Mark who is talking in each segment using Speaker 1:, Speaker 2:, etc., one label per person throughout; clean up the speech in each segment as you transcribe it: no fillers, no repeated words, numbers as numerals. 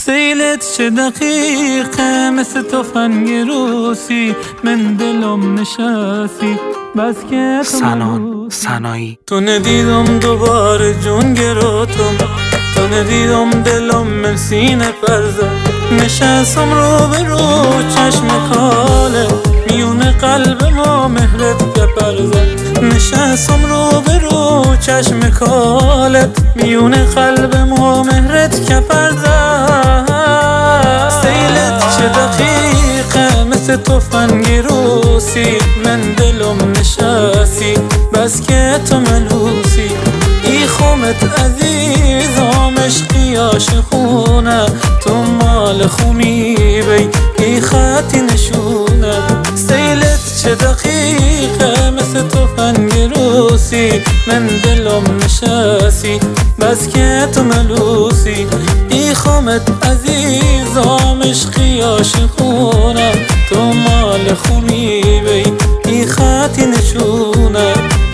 Speaker 1: سیلت چه دقیقه مثل تفنگ روسی من دلم نشستی بس که
Speaker 2: سنان سنایی
Speaker 1: تو ندیدم دوباره جون گراتم، تو ندیدم دلم من سینه پرزد، نشستم رو به رو چشم کاله میون قلب ما مهرت که پرزد، نشستم رو به رو چشم کالت میون قلب ما مهرت که پرزد. سیلت چه دقیقه مثل تفنگ روسی من دلم نشستی بس که تو ملوسی، ای خومت عزیزم عشقی عاشقونه تو مال خونی بی ای خطی نشونه. سیلت چه دقیقه مثل تفنگ روسی من دلم نشستی بس که تو ملوسی، ای خومت عزیزم عشقی عاشقونه تو مال خونی بی ای خطی نشونه.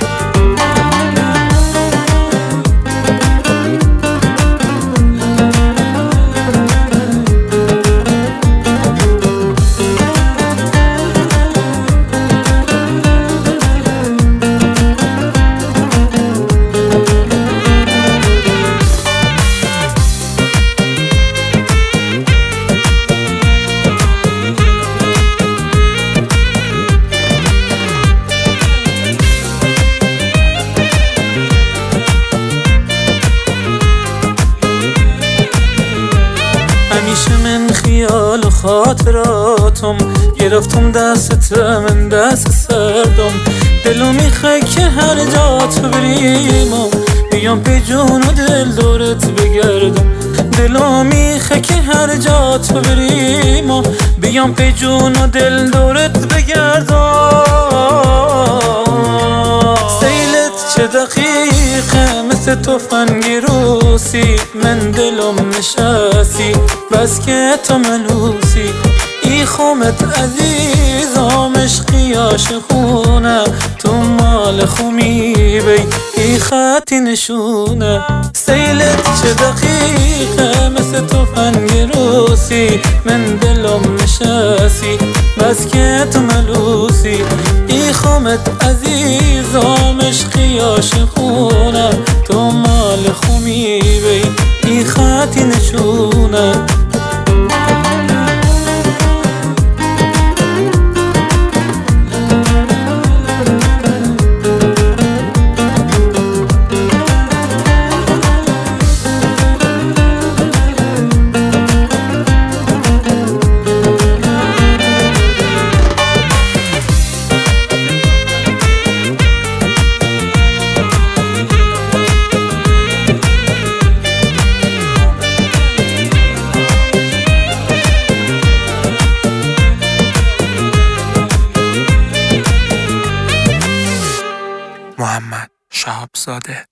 Speaker 1: همیشه من خیال و خاطراتم گرفتم دستت من دست سردم، دلو میخواه که هر جا تو بریم و بیام به جون و دل دورت بگردم، دلو میخواه که هر جا تو بریم و بیام به جون و دل دورت بگردم. سیلت چه دقیقه مثل تفنگ روسی من دلم نشستی بس که تو ملوسی، ای خومت عزیزم عشقی عاشقونه تو مال خومی بی ای خطی نشونه. سیلت چه دقیقه مثل تفنگ روسی من دلم نشستی بس که تو ملوسی، ای خومت عزیزم عشقی عاشقونه تو مال خومی بی ای خطی نشونه.
Speaker 2: محمد شهابزاده.